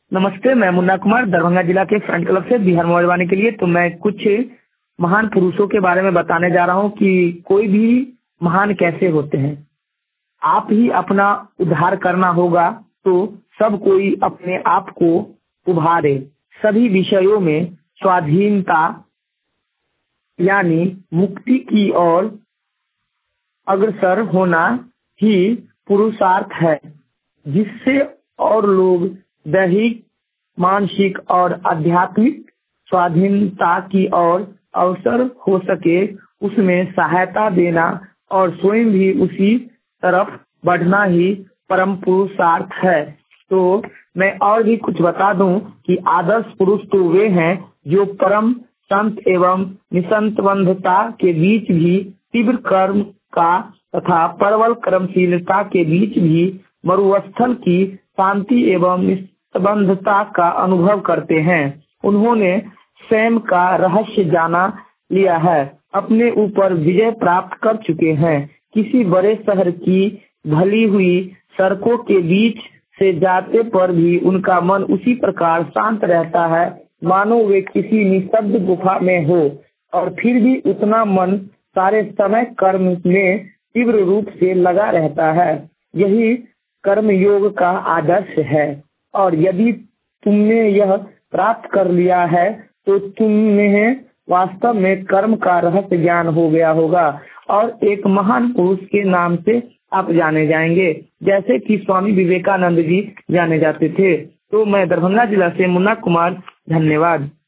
नमस्ते, मैं मुन्ना कुमार दरभंगा जिला के फ्रंट क्लब से बिहार मोबाइल वाले के लिए। तो मैं कुछ महान पुरुषों के बारे में बताने जा रहा हूँ कि कोई भी महान कैसे होते हैं। आप ही अपना उद्धार करना होगा तो सब कोई अपने आप को उभारे। सभी विषयों में स्वाधीनता यानी मुक्ति की ओर अग्रसर होना ही पुरुषार्थ है, जिससे और लोग दैहिक, मानसिक और आध्यात्मिक स्वाधीनता की ओर अवसर हो सके, उसमें सहायता देना और स्वयं भी उसी तरफ बढ़ना ही परम पुरुषार्थ है। तो मैं और भी कुछ बता दूं कि आदर्श पुरुष तो वे हैं जो परम संत एवं निसंतबंधता के बीच भी तीव्र कर्म का तथा प्रबल कर्मशीलता के बीच भी मरुस्थल की शांति एवं निस्तबंधता का अनुभव करते हैं। उन्होंने स्वयं का रहस्य जाना लिया है, अपने ऊपर विजय प्राप्त कर चुके हैं। किसी बड़े शहर की भली हुई सड़कों के बीच से जाते पर भी उनका मन उसी प्रकार शांत रहता है मानो वे किसी निस्तब्ध गुफा में हो, और फिर भी उतना मन सारे समय कर्म में तीव्र रूप से लगा रहता है। यही कर्म योग का आदर्श है, और यदि तुमने यह प्राप्त कर लिया है तो तुम्हें वास्तव में कर्म का रहस्य ज्ञान हो गया होगा और एक महान पुरुष के नाम से आप जाने जाएंगे, जैसे कि स्वामी विवेकानंद जी जाने जाते थे। तो मैं दरभंगा जिला से मुन्ना कुमार, धन्यवाद।